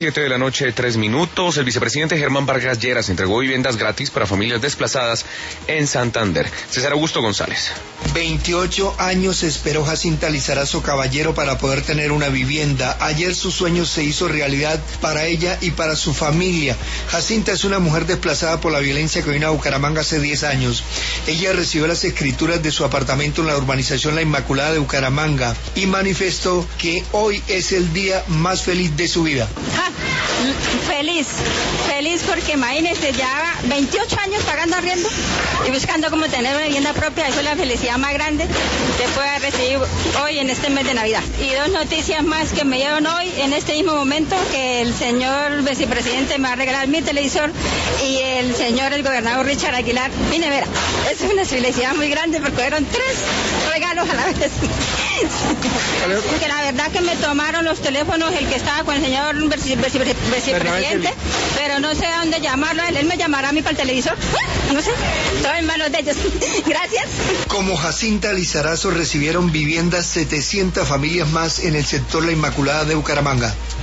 7 de la noche, 3 minutos. El vicepresidente Germán Vargas Lleras entregó viviendas gratis para familias desplazadas en Santander. César Augusto González. 28 años esperó Jacinta Lizarazo Caballero para poder tener una vivienda. Ayer su sueño se hizo realidad para ella y para su familia. Jacinta es una mujer desplazada por la violencia que vino a Bucaramanga hace 10 años. Ella recibió las escrituras de su apartamento en la urbanización La Inmaculada de Bucaramanga y manifestó que hoy es el día más feliz de su vida. Feliz porque imagínese, ya 28 años pagando arriendo y buscando cómo tener una vivienda propia. Eso es la felicidad más grande que pueda recibir hoy en este mes de Navidad. Y dos noticias más que me dieron hoy en este mismo momento, que el señor vicepresidente me va a regalar mi televisor y el gobernador Richard Aguilar mi nevera. Eso es una felicidad muy grande porque fueron 3 regalos a la vez. Porque la verdad que me tomaron los teléfonos el que estaba con el señor vicepresidente, pero no sé a dónde llamarlo. Él me llamará a mí para el televisor. No sé, todo en manos de ellos. Gracias. Como Jacinta Lizarazo recibieron viviendas 700 familias más en el sector La Inmaculada de Bucaramanga.